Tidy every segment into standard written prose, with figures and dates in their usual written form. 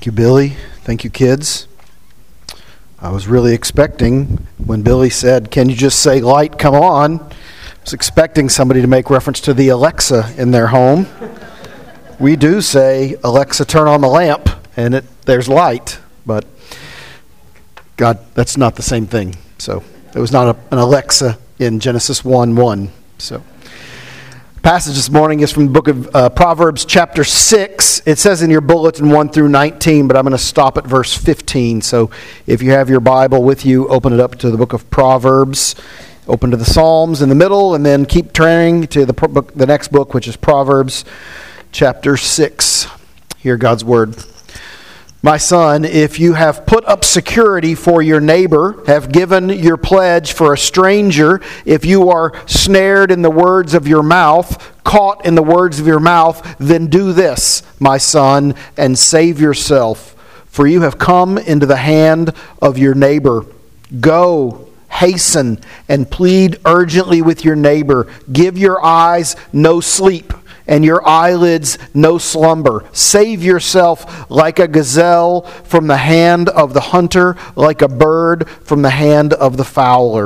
Thank you, Billy. Thank you, kids. I was really expecting when Billy said, "Can you just say light come on?" I was expecting somebody to make reference to the Alexa in their home. We do say, "Alexa, turn on the lamp," and there's light. But God, that's not the same thing. So there was not an Alexa in Genesis 1:1. So passage this morning is from the book of Proverbs chapter 6. It says in your bulletin 1 through 19, but I'm going to stop at verse 15. So if you have your Bible with you, open it up to the book of Proverbs. Open to the Psalms in the middle, and then keep turning to the next book, which is Proverbs chapter 6. Hear God's word. My son, if you have put up security for your neighbor, have given your pledge for a stranger, if you are snared in the words of your mouth, caught in the words of your mouth, then do this, my son, and save yourself. For you have come into the hand of your neighbor. Go, hasten, and plead urgently with your neighbor. Give your eyes no sleep, and your eyelids no slumber. Save yourself like a gazelle from the hand of the hunter, like a bird from the hand of the fowler.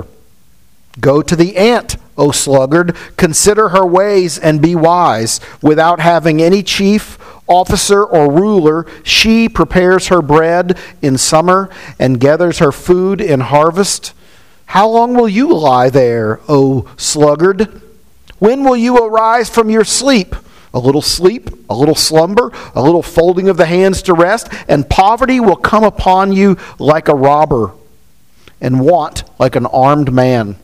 Go to the ant, O sluggard, consider her ways and be wise. Without having any chief, officer, or ruler, she prepares her bread in summer and gathers her food in harvest. How long will you lie there, O sluggard? When will you arise from your sleep? A little slumber, a little folding of the hands to rest, and poverty will come upon you like a robber, and want like an armed man.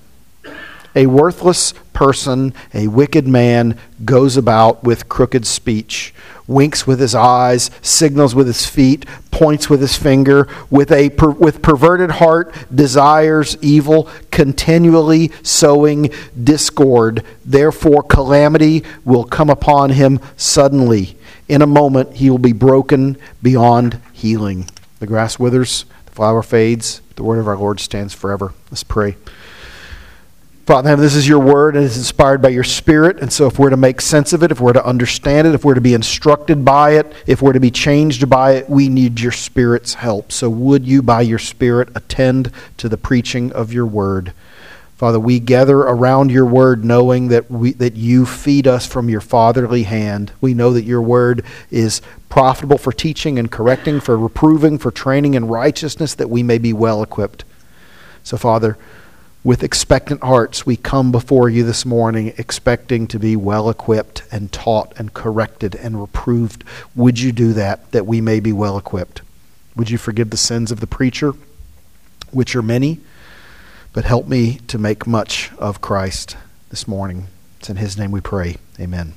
A worthless person, a wicked man, goes about with crooked speech, winks with his eyes, signals with his feet, points with his finger, with perverted heart, desires evil, continually sowing discord. Therefore calamity will come upon him suddenly. In a moment he will be broken beyond healing. The grass withers, the flower fades, but the word of our Lord stands forever. Let's pray. Father in heaven, this is your word, and it's inspired by your Spirit. And so if we're to make sense of it, if we're to understand it, if we're to be instructed by it, if we're to be changed by it, we need your Spirit's help. So would you, by your Spirit, attend to the preaching of your word? Father, we gather around your word knowing that you feed us from your fatherly hand. We know that your word is profitable for teaching and correcting, for reproving, for training in righteousness, that we may be well equipped. So, Father, with expectant hearts, we come before you this morning expecting to be well equipped and taught and corrected and reproved. Would you do that we may be well equipped? Would you forgive the sins of the preacher, which are many, but help me to make much of Christ this morning. It's in his name we pray. Amen.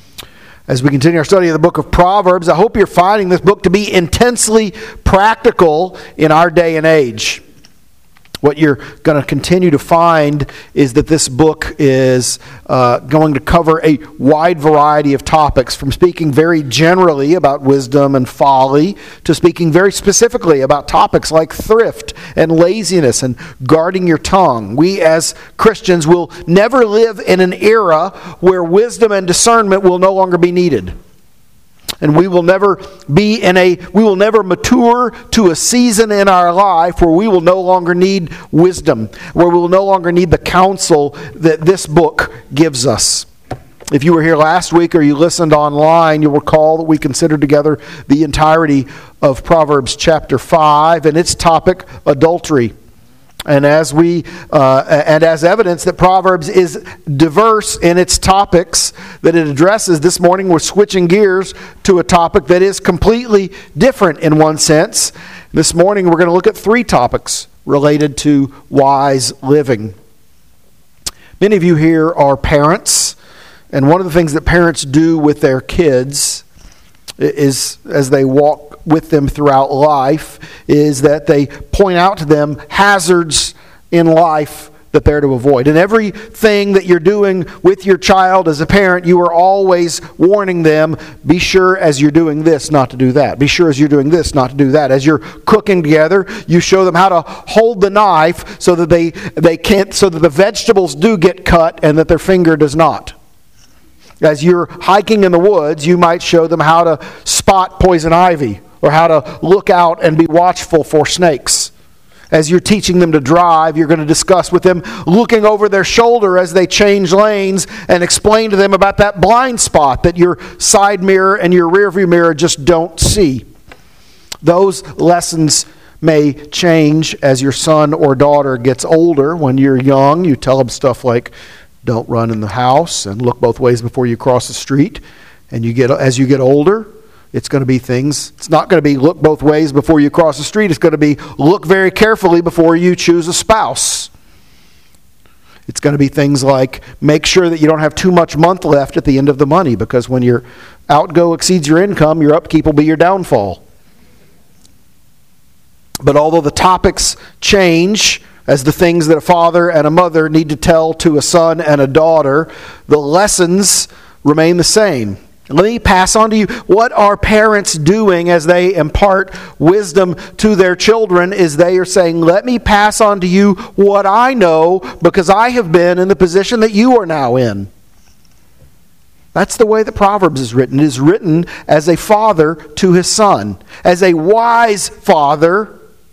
As we continue our study of the book of Proverbs, I hope you're finding this book to be intensely practical in our day and age. What you're going to continue to find is that this book is going to cover a wide variety of topics, from speaking very generally about wisdom and folly to speaking very specifically about topics like thrift and laziness and guarding your tongue. We as Christians will never live in an era where wisdom and discernment will no longer be needed. And we will never mature to a season in our life where we will no longer need wisdom, where we will no longer need the counsel that this book gives us. If you were here last week or you listened online, you'll recall that we considered together the entirety of Proverbs chapter 5 and its topic, adultery. And as evidence that Proverbs is diverse in its topics that it addresses, this morning we're switching gears to a topic that is completely different in one sense. This morning we're going to look at three topics related to wise living. Many of you here are parents, and one of the things that parents do with their kids is, as they walk with them throughout life, is that they point out to them hazards in life that they're to avoid. And everything that you're doing with your child as a parent, you are always warning them, be sure as you're doing this not to do that. Be sure as you're doing this not to do that. As you're cooking together, you show them how to hold the knife so that so that the vegetables do get cut and that their finger does not. As you're hiking in the woods, you might show them how to spot poison ivy or how to look out and be watchful for snakes. As you're teaching them to drive, you're going to discuss with them looking over their shoulder as they change lanes and explain to them about that blind spot that your side mirror and your rearview mirror just don't see. Those lessons may change as your son or daughter gets older. When you're young, you tell them stuff like, don't run in the house and look both ways before you cross the street. And as you get older, it's going to be things, it's not going to be look both ways before you cross the street. It's going to be look very carefully before you choose a spouse. It's going to be things like make sure that you don't have too much month left at the end of the money, because when your outgo exceeds your income, your upkeep will be your downfall. But although the topics change as the things that a father and a mother need to tell to a son and a daughter, the lessons remain the same. Let me pass on to you what are parents doing as they impart wisdom to their children is they are saying, let me pass on to you what I know because I have been in the position that you are now in. That's the way that Proverbs is written. It is written as a father to his son, as a wise father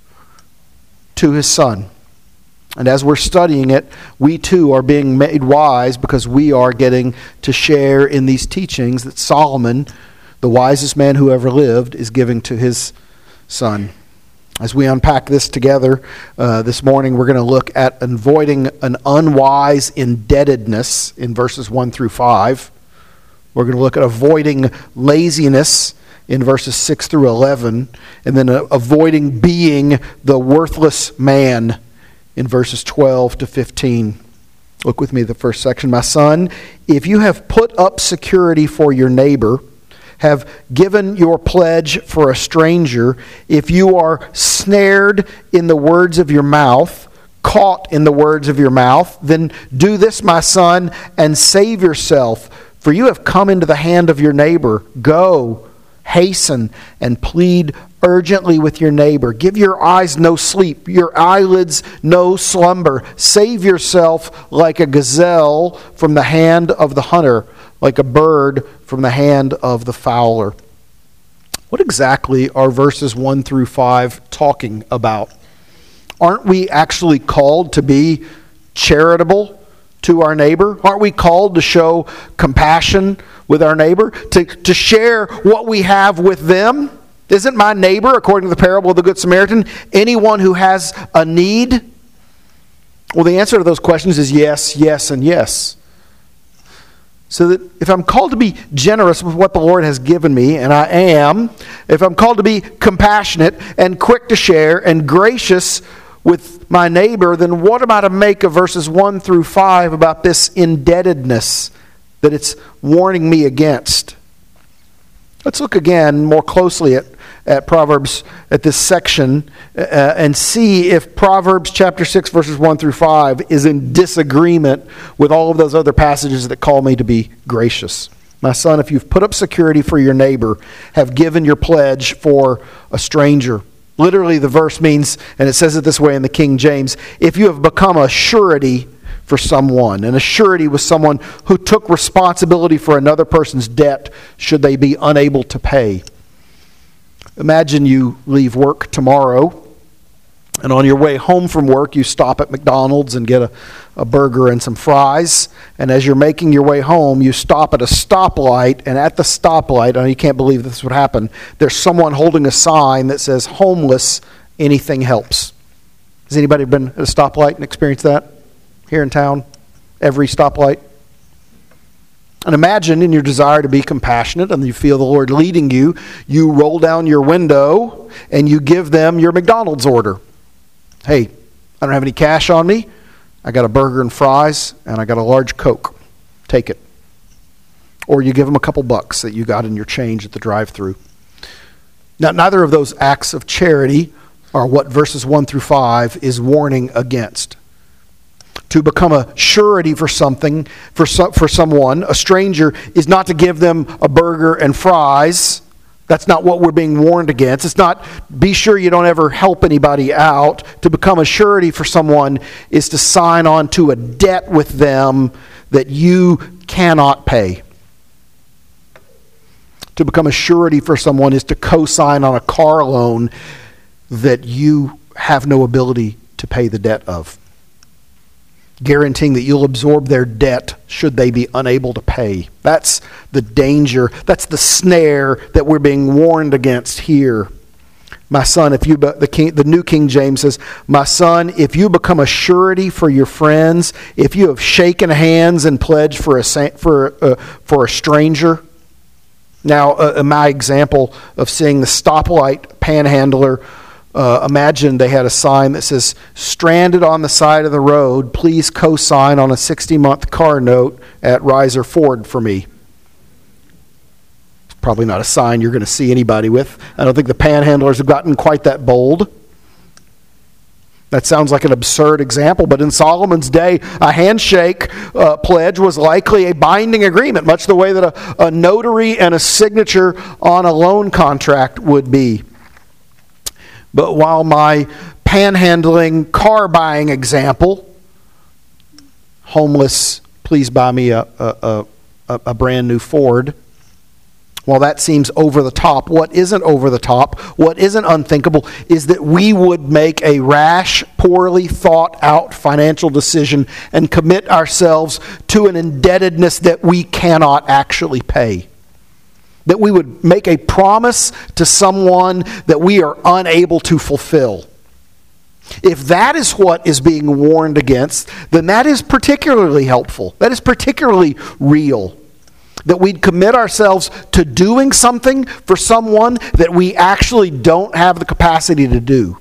to his son. And as we're studying it, we too are being made wise because we are getting to share in these teachings that Solomon, the wisest man who ever lived, is giving to his son. As we unpack this together this morning, we're going to look at avoiding an unwise indebtedness in verses 1 through 5. We're going to look at avoiding laziness in verses 6 through 11, and then avoiding being the worthless man in verses 12 to 15. Look with me at the first section. My son, if you have put up security for your neighbor, have given your pledge for a stranger, if you are snared in the words of your mouth, caught in the words of your mouth, then do this, my son, and save yourself, for you have come into the hand of your neighbor. Go, hasten, and plead urgently with your neighbor. Give your eyes no sleep, your eyelids no slumber. Save yourself like a gazelle from the hand of the hunter, like a bird from the hand of the fowler. What exactly are verses 1 through 5 talking about? Aren't we actually called to be charitable to our neighbor? Aren't we called to show compassion with our neighbor? To share what we have with them? Isn't my neighbor, according to the parable of the Good Samaritan, anyone who has a need? Well, the answer to those questions is yes, yes, and yes. So that if I'm called to be generous with what the Lord has given me, and I am, if I'm called to be compassionate and quick to share and gracious with my neighbor, then what am I to make of verses 1 through 5 about this indebtedness that it's warning me against? Let's look again more closely at Proverbs, at this section, and see if Proverbs chapter 6, verses 1 through 5 is in disagreement with all of those other passages that call me to be gracious. My son, if you've put up security for your neighbor, have given your pledge for a stranger. Literally, the verse means, and it says it this way in the King James, if you have become a surety for someone. And a surety was someone who took responsibility for another person's debt should they be unable to pay. Imagine you leave work tomorrow, and on your way home from work, you stop at McDonald's and get a burger and some fries. And as you're making your way home, you stop at a stoplight, and at the stoplight, and you can't believe this would happen, there's someone holding a sign that says, homeless, anything helps. Has anybody been at a stoplight and experienced that? Here in town, every stoplight. And imagine in your desire to be compassionate and you feel the Lord leading you, you roll down your window and you give them your McDonald's order. Hey, I don't have any cash on me. I got a burger and fries and I got a large Coke. Take it. Or you give them a couple bucks that you got in your change at the drive-thru. Now, neither of those acts of charity are what verses 1 through 5 is warning against. To become a surety for something, for someone, a stranger, is not to give them a burger and fries. That's not what we're being warned against. It's not, be sure you don't ever help anybody out. To become a surety for someone is to sign on to a debt with them that you cannot pay. To become a surety for someone is to co-sign on a car loan that you have no ability to pay the debt of. Guaranteeing that you'll absorb their debt should they be unable to pay. That's the danger. That's the snare that we're being warned against here. My son, the New King James says, my son, if you become a surety for your friends, if you have shaken hands and pledged for a stranger. Now, my example of seeing the stoplight panhandler, imagine they had a sign that says, stranded on the side of the road, please co-sign on a 60-month car note at Riser Ford for me. It's probably not a sign you're going to see anybody with. I don't think the panhandlers have gotten quite that bold. That sounds like an absurd example, but in Solomon's day, a handshake pledge was likely a binding agreement, much the way that a notary and a signature on a loan contract would be. But while my panhandling car buying example, homeless, please buy me a brand new Ford, while that seems over the top, what isn't over the top, what isn't unthinkable, is that we would make a rash, poorly thought out financial decision and commit ourselves to an indebtedness that we cannot actually pay. That we would make a promise to someone that we are unable to fulfill. If that is what is being warned against, then that is particularly helpful. That is particularly real. That we'd commit ourselves to doing something for someone that we actually don't have the capacity to do.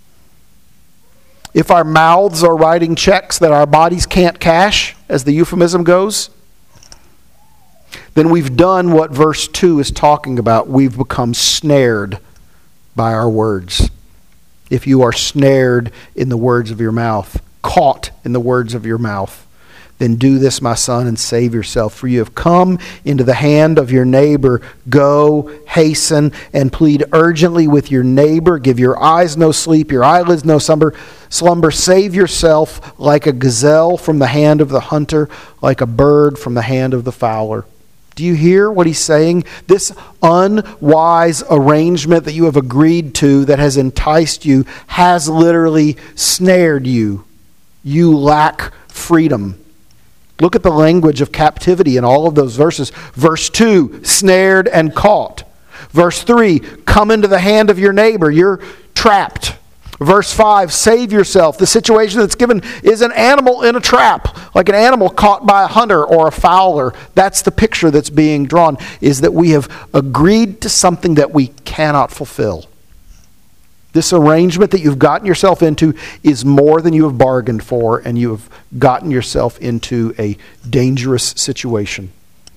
If our mouths are writing checks that our bodies can't cash, as the euphemism goes, then we've done what verse 2 is talking about. We've become snared by our words. If you are snared in the words of your mouth, caught in the words of your mouth, then do this, my son, and save yourself. For you have come into the hand of your neighbor. Go, hasten, and plead urgently with your neighbor. Give your eyes no sleep, your eyelids no slumber. Save yourself like a gazelle from the hand of the hunter, like a bird from the hand of the fowler. Do you hear what he's saying? This unwise arrangement that you have agreed to that has enticed you has literally snared you. You lack freedom. Look at the language of captivity in all of those verses. Verse 2, snared and caught. Verse 3, come into the hand of your neighbor. You're trapped. Verse 5, save yourself. The situation that's given is an animal in a trap, like an animal caught by a hunter or a fowler. That's the picture that's being drawn, is that we have agreed to something that we cannot fulfill. This arrangement that you've gotten yourself into is more than you have bargained for, and you have gotten yourself into a dangerous situation.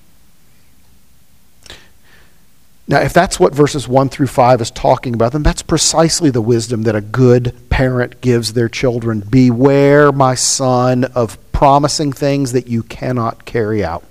Now, if that's what verses 1 through 5 is talking about, then that's precisely the wisdom that a good parent gives their children. Beware, my son, of promising things that you cannot carry out.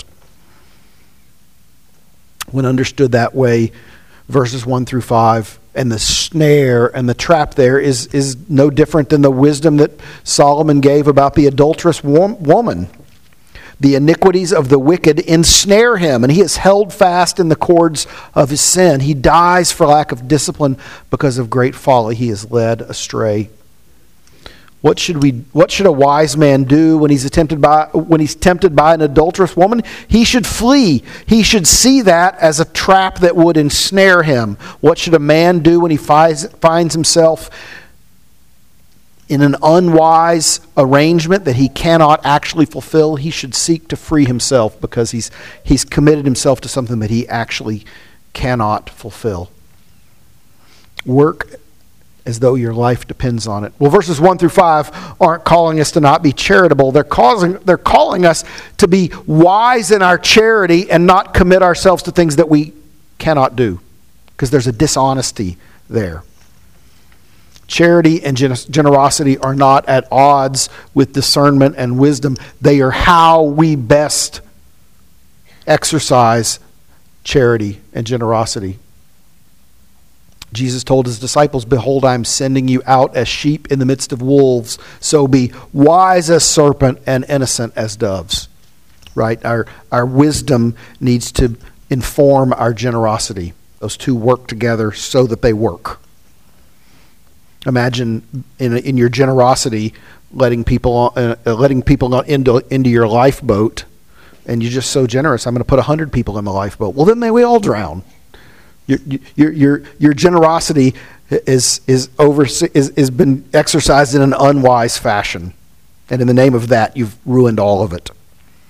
When understood that way, verses 1 through 5 and the snare and the trap there is no different than the wisdom that Solomon gave about the adulterous woman. The iniquities of the wicked ensnare him, and he is held fast in the cords of his sin. He dies for lack of discipline because of great folly. He is led astray. What should a wise man do when he's tempted by an adulterous woman? He should flee. He should see that as a trap that would ensnare him. What should a man do when he finds himself in an unwise arrangement that he cannot actually fulfill? He should seek to free himself because he's committed himself to something that he actually cannot fulfill. Work as though your life depends on it. Well, verses 1 through 5 aren't calling us to not be charitable. They're calling us to be wise in our charity and not commit ourselves to things that we cannot do, because there's a dishonesty there. Charity and generosity are not at odds with discernment and wisdom. They are how we best exercise charity and generosity. Jesus told his disciples, behold, I am sending you out as sheep in the midst of wolves. So be wise as serpent and innocent as doves. Right? Our wisdom needs to inform our generosity. Those two work together so that they work. Imagine in your generosity letting people into your lifeboat, and you're just so generous. I'm going to put 100 people in the lifeboat. Well, then we all drown. Your generosity is been exercised in an unwise fashion, and in the name of that, you've ruined all of it.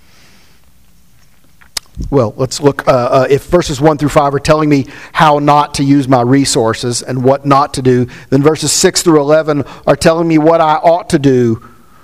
Well, let's look. If verses 1 through 5 are telling me how not to use my resources and what not to do, then verses 6 through 11 are telling me what I ought to do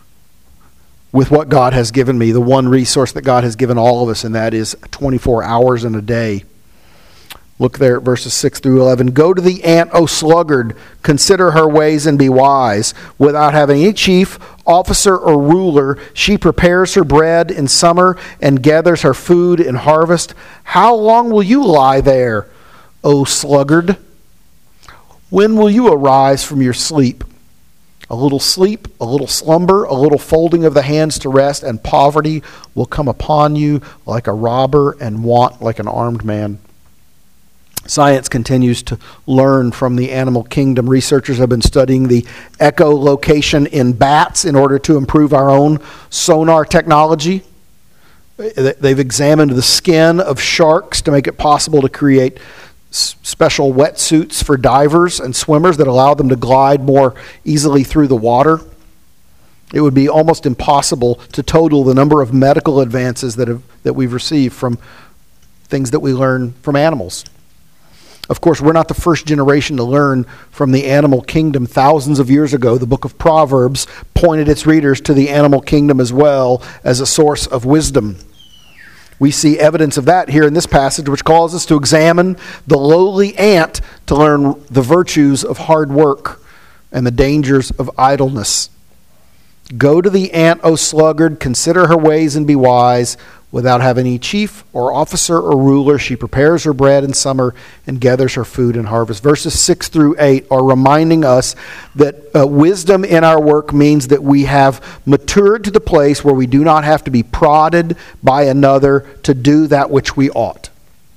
with what God has given me, the one resource that God has given all of us, and that is 24 hours in a day. Look there at verses 6 through 11. Go to the ant, O sluggard, consider her ways and be wise. Without having any chief, officer, or ruler, she prepares her bread in summer and gathers her food in harvest. How long will you lie there, O sluggard? When will you arise from your sleep? A little sleep, a little slumber, a little folding of the hands to rest, and poverty will come upon you like a robber and want like an armed man. Science continues to learn from the animal kingdom. Researchers have been studying the echolocation in bats in order to improve our own sonar technology. They've examined the skin of sharks to make it possible to create special wetsuits for divers and swimmers that allow them to glide more easily through the water. It would be almost impossible to total the number of medical advances that we've received from things that we learn from animals. Of course, we're not the first generation to learn from the animal kingdom. Thousands of years ago, the book of Proverbs pointed its readers to the animal kingdom as well as a source of wisdom. We see evidence of that here in this passage, which calls us to examine the lowly ant to learn the virtues of hard work and the dangers of idleness. Go to the ant, O sluggard, consider her ways and be wise. Without having any chief or officer or ruler, she prepares her bread in summer and gathers her food in harvest. Verses 6 through 8 are reminding us that wisdom in our work means that we have matured to the place where we do not have to be prodded by another to do that which we ought.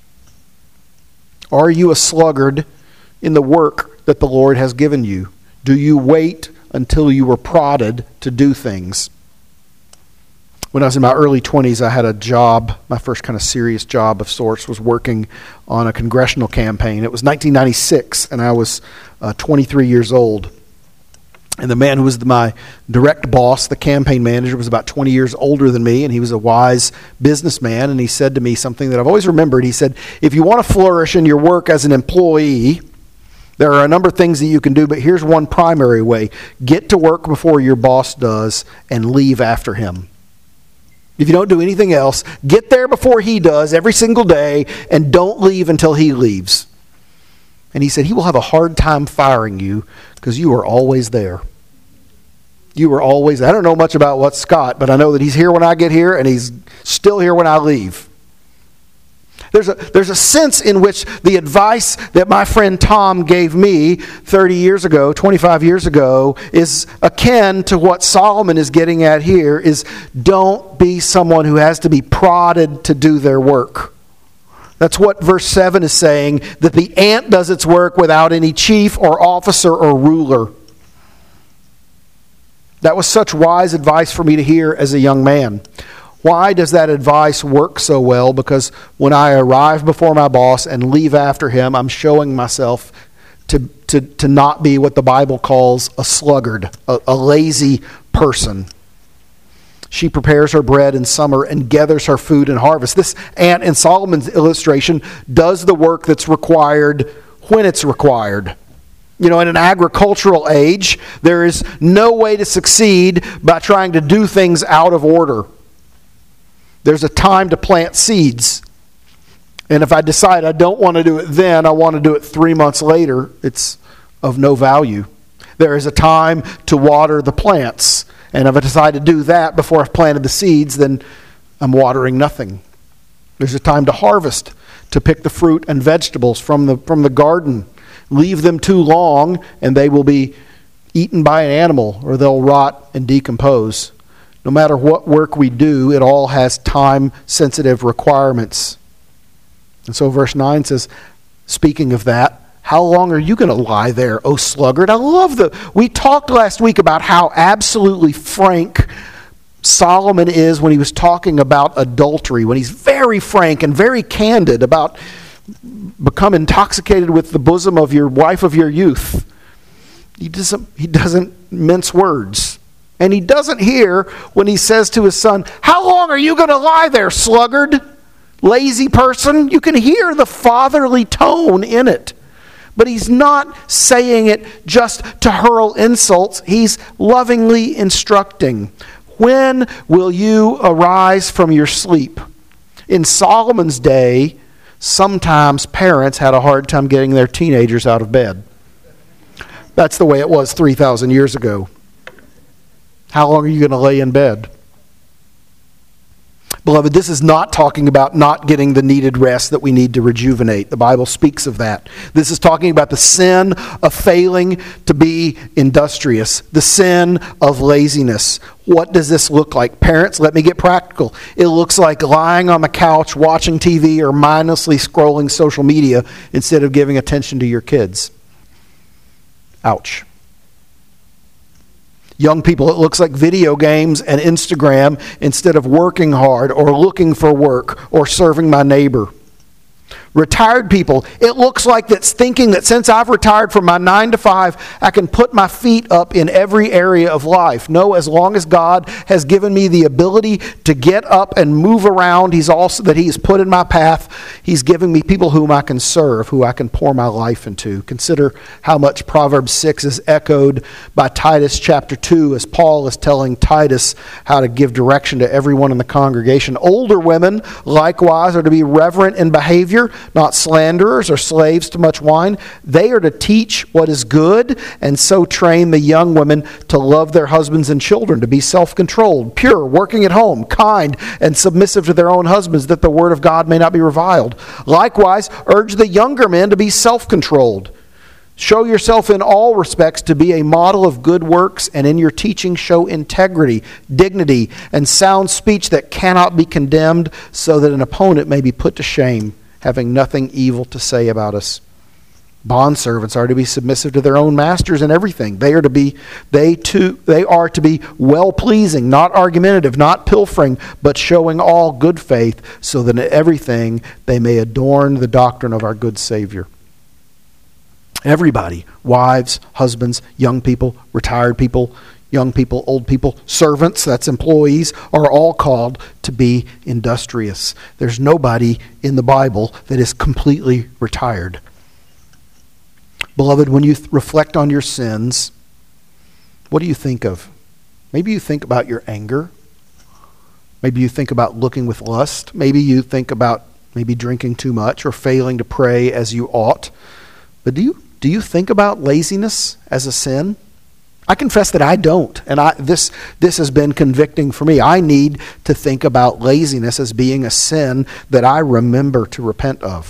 Are you a sluggard in the work that the Lord has given you? Do you wait until you were prodded to do things? When I was in my early 20s, I had a job. My first kind of serious job of sorts was working on a congressional campaign. It was 1996, and I was 23 years old. And the man who was my direct boss, the campaign manager, was about 20 years older than me, and he was a wise businessman. And he said to me something that I've always remembered. He said, if you want to flourish in your work as an employee, there are a number of things that you can do, but here's one primary way. Get to work before your boss does and leave after him. If you don't do anything else, get there before he does every single day and don't leave until he leaves. And he said he will have a hard time firing you because you are always there. You are always there. I don't know much about what's Scott, but I know that he's here when I get here and he's still here when I leave. There's a sense in which the advice that my friend Tom gave me 30 years ago, 25 years ago, is akin to what Solomon is getting at here, is don't be someone who has to be prodded to do their work. That's what verse 7 is saying, that the ant does its work without any chief or officer or ruler. That was such wise advice for me to hear as a young man. Why does that advice work so well? Because when I arrive before my boss and leave after him, I'm showing myself to not be what the Bible calls a sluggard, a lazy person. She prepares her bread in summer and gathers her food in harvest. This ant in Solomon's illustration does the work that's required when it's required. You know, in an agricultural age, there is no way to succeed by trying to do things out of order. There's a time to plant seeds. And if I decide I don't want to do it then, I want to do it 3 months later, it's of no value. There is a time to water the plants. And if I decide to do that before I've planted the seeds, then I'm watering nothing. There's a time to harvest, to pick the fruit and vegetables from the garden. Leave them too long and they will be eaten by an animal or they'll rot and decompose. No matter what work we do, it all has time-sensitive requirements. And so verse 9 says, speaking of that, how long are you going to lie there, O sluggard? We talked last week about how absolutely frank Solomon is when he was talking about adultery, when he's very frank and very candid about become intoxicated with the bosom of your wife of your youth. He doesn't mince words. And he doesn't hear when he says to his son, how long are you going to lie there, sluggard? Lazy person? You can hear the fatherly tone in it. But he's not saying it just to hurl insults. He's lovingly instructing. When will you arise from your sleep? In Solomon's day, sometimes parents had a hard time getting their teenagers out of bed. That's the way it was 3,000 years ago. How long are you going to lay in bed? Beloved, this is not talking about not getting the needed rest that we need to rejuvenate. The Bible speaks of that. This is talking about the sin of failing to be industrious, the sin of laziness. What does this look like? Parents, let me get practical. It looks like lying on the couch watching TV or mindlessly scrolling social media instead of giving attention to your kids. Ouch. Young people, it looks like video games and Instagram instead of working hard or looking for work or serving my neighbor. Retired people, it looks like that's thinking that since I've retired from my 9 to 5, I can put my feet up in every area of life. No, as long as God has given me the ability to get up and move around, He's put in my path, He's given me people whom I can serve, who I can pour my life into. Consider how much Proverbs 6 is echoed by Titus chapter 2 as Paul is telling Titus how to give direction to everyone in the congregation. Older women, likewise, are to be reverent in behavior, not slanderers or slaves to much wine. They are to teach what is good and so train the young women to love their husbands and children, to be self-controlled, pure, working at home, kind, and submissive to their own husbands, that the word of God may not be reviled. Likewise, urge the younger men to be self-controlled. Show yourself in all respects to be a model of good works, and in your teaching show integrity, dignity, and sound speech that cannot be condemned, so that an opponent may be put to shame, having nothing evil to say about us. Bondservants are to be submissive to their own masters in everything. They are to be well-pleasing, not argumentative, not pilfering, but showing all good faith, so that in everything they may adorn the doctrine of our good Savior. Everybody, wives, husbands, young people, retired people, young people, old people, servants, that's employees, are all called to be industrious. There's nobody in the Bible that is completely retired. Beloved, when you reflect on your sins, what do you think of? Maybe you think about your anger. Maybe you think about looking with lust. Maybe you think about drinking too much or failing to pray as you ought. But do you think about laziness as a sin? I confess that I don't, and this has been convicting for me. I need to think about laziness as being a sin that I remember to repent of.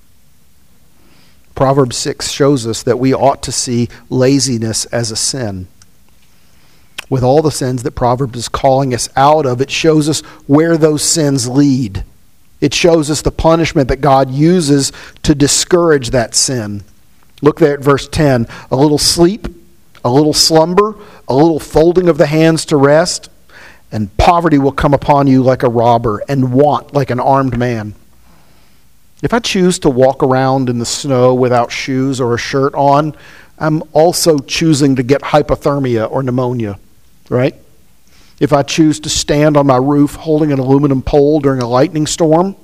Proverbs 6 shows us that we ought to see laziness as a sin. With all the sins that Proverbs is calling us out of, it shows us where those sins lead. It shows us the punishment that God uses to discourage that sin. Look there at verse 10. A little sleep, a little slumber, a little folding of the hands to rest, and poverty will come upon you like a robber, and want like an armed man. If I choose to walk around in the snow without shoes or a shirt on, I'm also choosing to get hypothermia or pneumonia, right? If I choose to stand on my roof holding an aluminum pole during a lightning storm,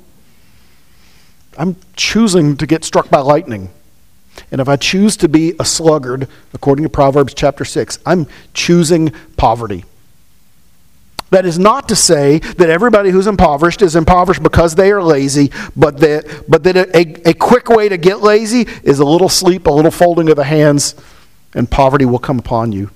I'm choosing to get struck by lightning. And if I choose to be a sluggard, according to Proverbs chapter 6, I'm choosing poverty. That is not to say that everybody who's impoverished is impoverished because they are lazy, but that a quick way to get lazy is a little sleep, a little folding of the hands, and poverty will come upon you.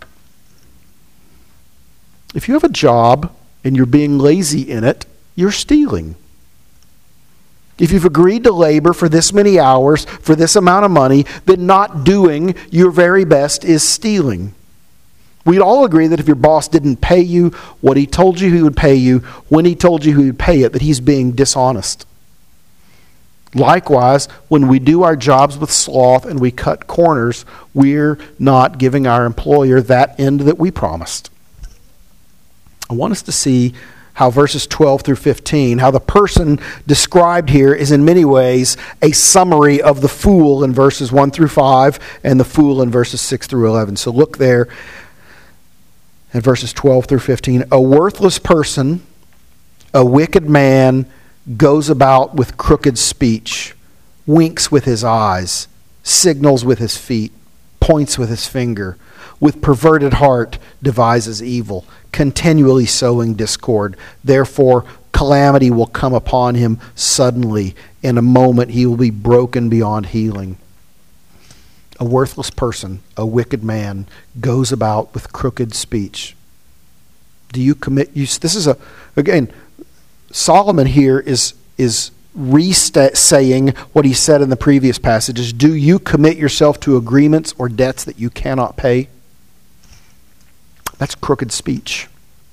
If you have a job and you're being lazy in it, you're stealing. If you've agreed to labor for this many hours, for this amount of money, then not doing your very best is stealing. We'd all agree that if your boss didn't pay you what he told you he would pay you, when he told you he would pay it, that he's being dishonest. Likewise, when we do our jobs with sloth and we cut corners, we're not giving our employer that end that we promised. I want us to see how verses 12 through 15, how the person described here is in many ways a summary of the fool in verses 1 through 5 and the fool in verses 6 through 11. So look there at verses 12 through 15. A worthless person, a wicked man, goes about with crooked speech, winks with his eyes, signals with his feet, points with his finger, with perverted heart devises evil, continually sowing discord. Therefore, calamity will come upon him suddenly. In a moment, he will be broken beyond healing. A worthless person, a wicked man, goes about with crooked speech. Do you commit? This is again, Solomon here is saying what he said in the previous passages. Do you commit yourself to agreements or debts that you cannot pay? That's crooked speech.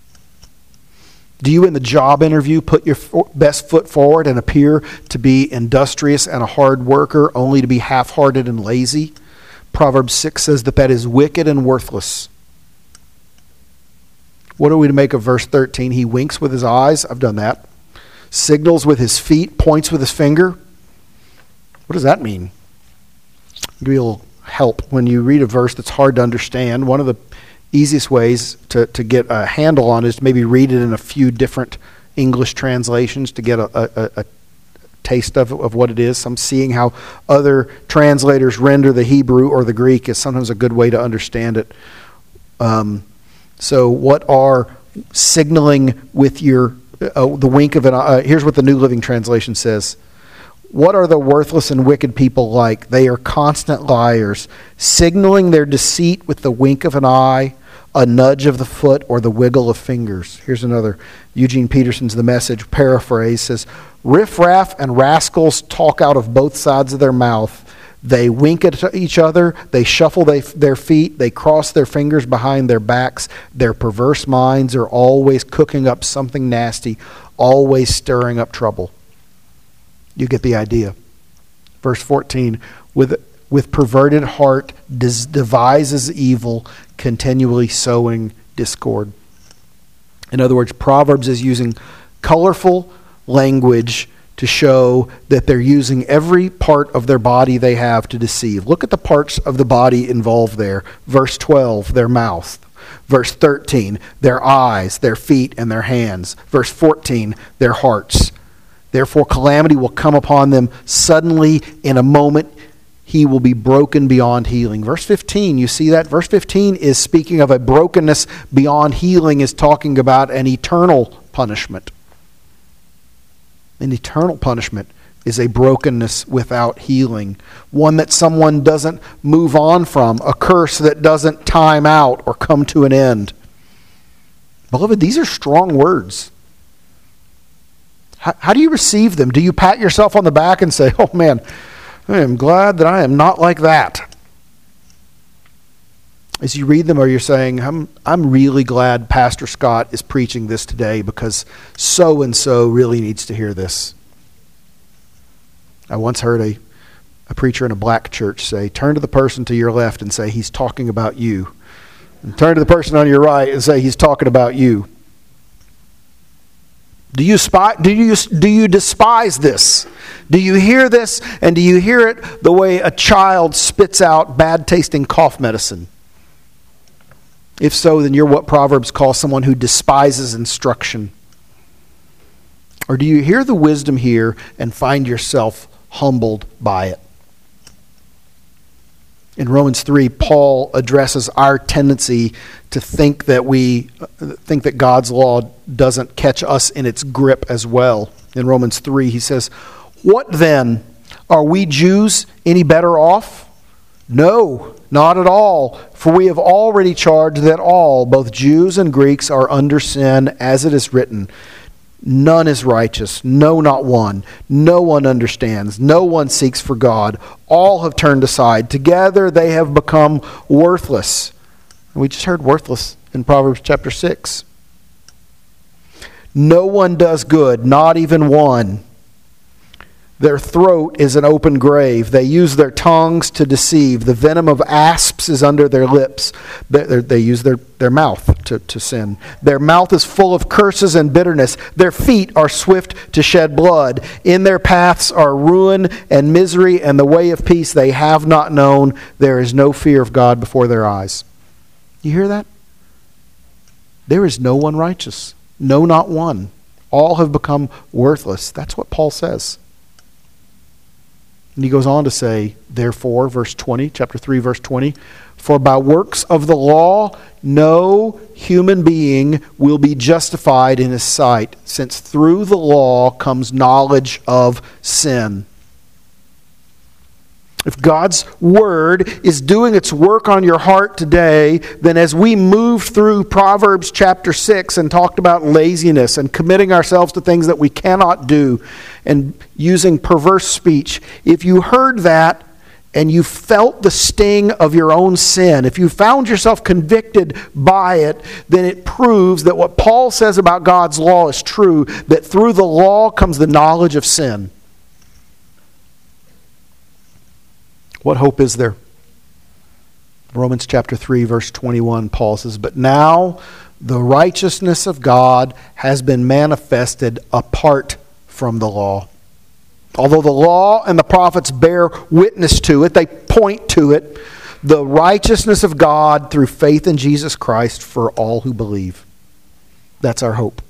Do you in the job interview put your best foot forward and appear to be industrious and a hard worker only to be half-hearted and lazy? Proverbs 6 says that is wicked and worthless. What are we to make of verse 13? He winks with his eyes. I've done that. Signals with his feet, points with his finger. What does that mean? I'll give you a little help. When you read a verse that's hard to understand, one of the easiest ways to get a handle on it is to maybe read it in a few different English translations to get a taste of what it is. I'm seeing how other translators render the Hebrew or the Greek is sometimes a good way to understand it. So what are signaling with your the wink of an eye? Here's what the New Living Translation says. What are the worthless and wicked people like? They are constant liars, signaling their deceit with the wink of an eye, a nudge of the foot, or the wiggle of fingers. Here's another. Eugene Peterson's The Message paraphrase says, riffraff and rascals talk out of both sides of their mouth. They wink at each other, they shuffle their feet, they cross their fingers behind their backs. Their perverse minds are always cooking up something nasty, always stirring up trouble. You get the idea. Verse 14, with perverted heart devises evil, continually sowing discord. In other words, Proverbs is using colorful language to show that they're using every part of their body they have to deceive. Look at the parts of the body involved there. Verse 12, their mouth. Verse 13, their eyes, their feet, and their hands. Verse 14, their hearts. Therefore, calamity will come upon them suddenly. In a moment, he will be broken beyond healing. Verse 15, you see that? Verse 15 is speaking of a brokenness beyond healing, is talking about an eternal punishment. An eternal punishment is a brokenness without healing, one that someone doesn't move on from, a curse that doesn't time out or come to an end. Beloved, these are strong words. How do you receive them? Do you pat yourself on the back and say, oh man, I am glad that I am not like that? As you read them, or you're saying, I'm really glad Pastor Scott is preaching this today because so-and-so really needs to hear this. I once heard a preacher in a black church say, turn to the person to your left and say, he's talking about you. And turn to the person on your right and say, he's talking about you. Do you despise this? Do you hear this? And do you hear it the way a child spits out bad-tasting cough medicine? If so, then you're what Proverbs calls someone who despises instruction. Or do you hear the wisdom here and find yourself humbled by it? In Romans 3, Paul addresses our tendency to think that God's law doesn't catch us in its grip as well. In Romans 3, he says, what then? Are we Jews any better off? No, not at all. For we have already charged that all, both Jews and Greeks, are under sin, as it is written. None is righteous, no, not one. No one understands, no one seeks for God. All have turned aside. Together they have become worthless. And we just heard worthless in Proverbs chapter 6. No one does good, not even one. Their throat is an open grave. They use their tongues to deceive. The venom of asps is under their lips. They use their mouth to sin. Their mouth is full of curses and bitterness. Their feet are swift to shed blood. In their paths are ruin and misery, and the way of peace they have not known. There is no fear of God before their eyes. You hear that? There is no one righteous. No, not one. All have become worthless. That's what Paul says. And he goes on to say, therefore, verse 20, chapter 3, verse 20, for by works of the law no human being will be justified in his sight, since through the law comes knowledge of sin. If God's Word is doing its work on your heart today, then as we moved through Proverbs chapter 6 and talked about laziness and committing ourselves to things that we cannot do and using perverse speech, if you heard that and you felt the sting of your own sin, if you found yourself convicted by it, then it proves that what Paul says about God's law is true, that through the law comes the knowledge of sin. What hope is there? Romans chapter 3, verse 21, Paul says, but now the righteousness of God has been manifested apart from the law. Although the law and the prophets bear witness to it, they point to it, the righteousness of God through faith in Jesus Christ for all who believe. That's our hope.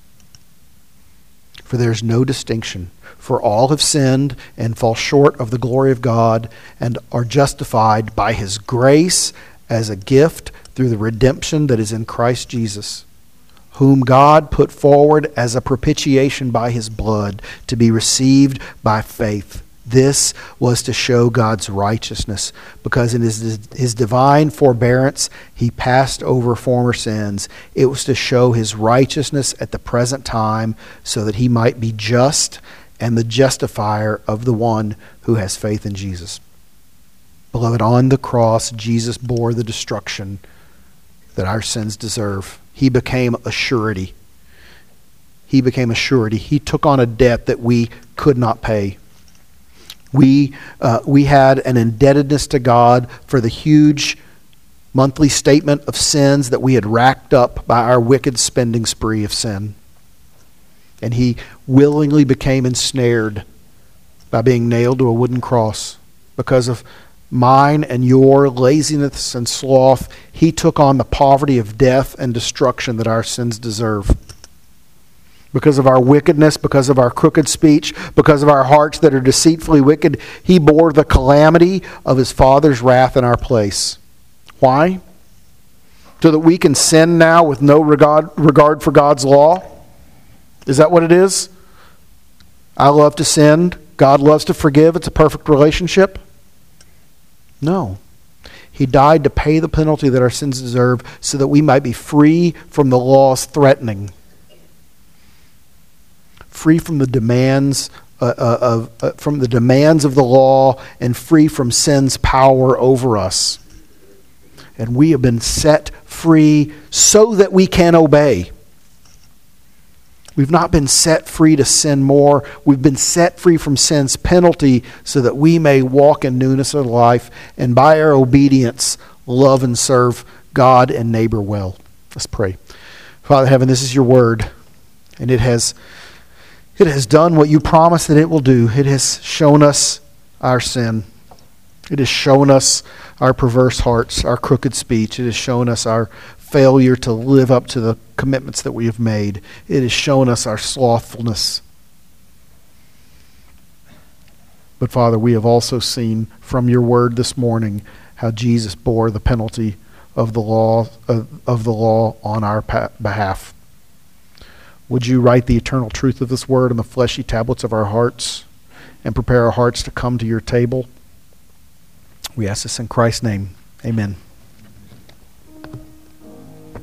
For there's no distinction. For all have sinned and fall short of the glory of God and are justified by His grace as a gift through the redemption that is in Christ Jesus, whom God put forward as a propitiation by His blood to be received by faith. This was to show God's righteousness, because in His divine forbearance He passed over former sins. It was to show His righteousness at the present time, so that He might be just and the justifier of the one who has faith in Jesus. Beloved, on the cross, Jesus bore the destruction that our sins deserve. He became a surety. He became a surety. He took on a debt that we could not pay. We had an indebtedness to God for the huge monthly statement of sins that we had racked up by our wicked spending spree of sin. And He willingly became ensnared by being nailed to a wooden cross. Because of mine and your laziness and sloth, He took on the poverty of death and destruction that our sins deserve. Because of our wickedness, because of our crooked speech, because of our hearts that are deceitfully wicked, He bore the calamity of His Father's wrath in our place. Why? So that we can sin now with no regard for God's law? Is that what it is? I love to sin. God loves to forgive. It's a perfect relationship? No. He died to pay the penalty that our sins deserve so that we might be free from the law's threatening. Free from the demands of the law, and free from sin's power over us. And we have been set free so that we can obey. We've not been set free to sin more. We've been set free from sin's penalty so that we may walk in newness of life, and by our obedience love and serve God and neighbor well. Let's pray. Father in heaven, this is your word, and it has done what you promised that it will do. It has shown us our sin. It has shown us our perverse hearts, our crooked speech. It has shown us our failure to live up to the commitments that we have made. It has shown us our slothfulness. But Father, we have also seen from your word this morning how Jesus bore the penalty of the law on our behalf. Would you write the eternal truth of this word on the fleshy tablets of our hearts and prepare our hearts to come to your table? We ask this in Christ's name. Amen.